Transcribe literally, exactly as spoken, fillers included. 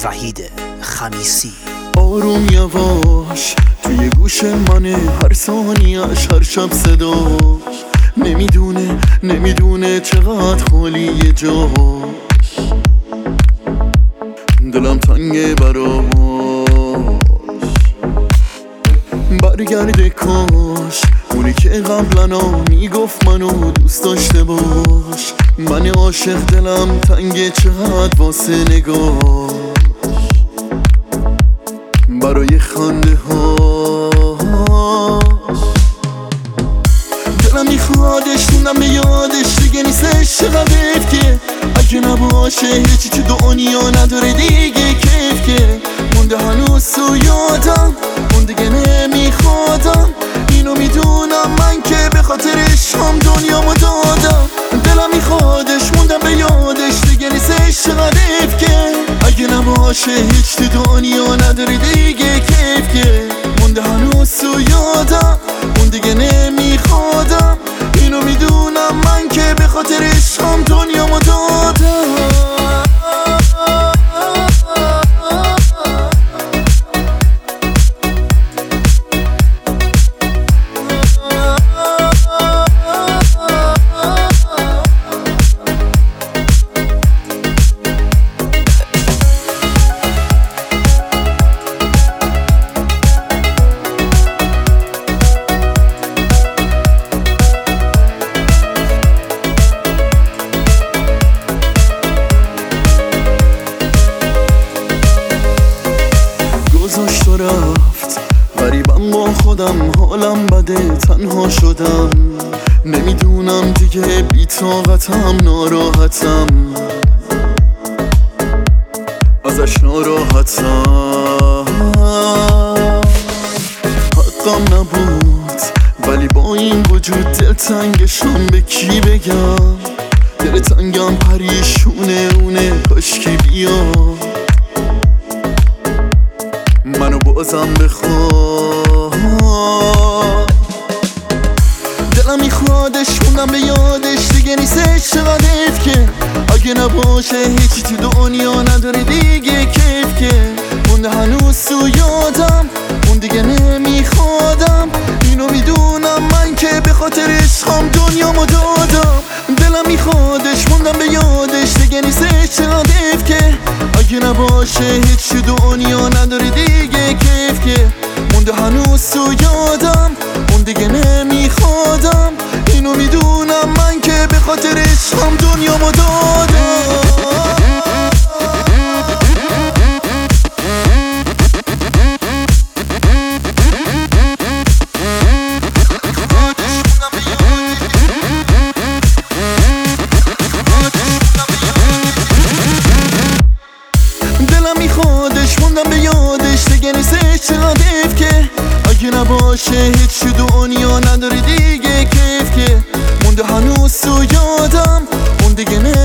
وحید خمیسی. آروم یواش توی گوش منه، هر ثانیه‌اش هر شب صداش. نمیدونه نمیدونه چقدر خالیه جاش. دلم تنگه براش، برگرده کاش اونی که قبلنا میگفت منو دوست داشته باش. من عاشق دلم تنگه چقدر واسه نگاش، برای خنده هاش. دلم میخوادش موندم به یادش، دیگه نیستش چقدر حیف که اگه نباشه هیچی تو دنیا نداره دیگه کیف که. مونده هنوز تو یادم، اون دیگه نمیخوادم. اینو میدونم من که به خاطرش هم دنیامو دادم. دلم میخوادش موندم به یادش، دیگه نیستش چقدر حیف که اگه نباشه هیچ تو دنیا نداره دیگه کیف که. مونده هنوز تو یادم، اون دیگه نمیخوادم. اینو میدونم من که به خاطرش هم دنیامو دادم. گذاشت و رفت غریبم با خودم، حالم بده تنها شدم. نمیدونم دیگه بی‌طاقتم، ناراحتم ازش، ناراحتم. حقم نبود ولی با این وجود دلتنگشم به کی بگم. دل تنگم پریشونه اونه، کاشکی بیاد منو بازم بخواد. دلم میخوادش موندم به یادش، دیگه نیستش چقدر حیف که اگه نباشه هیچی تو دنیا نداره دیگه کیف که. مونده هنوز تو یادم، اون دیگه نمیخوادم. اینو میدونم من که به خاطرش هم دنیامو دادم. دلم میخوادش موندم به یادش، دیگه نیستش چقدر حیف که اگه نباشه هیچ تو دنیا نداره دیگه کیف که. مونده هنوز تو یادم، اون دیگه نمیخوادم. اینو میدونم من که به خاطرش هم دنیامو دادم. دلم میخوادش موندم به یادش، دیگه نیستش چقدر حیف که اگه نباشه هیچ تو دنیا نداره دیگه کیف که. مونده هنوز تو یادم، اون دیگه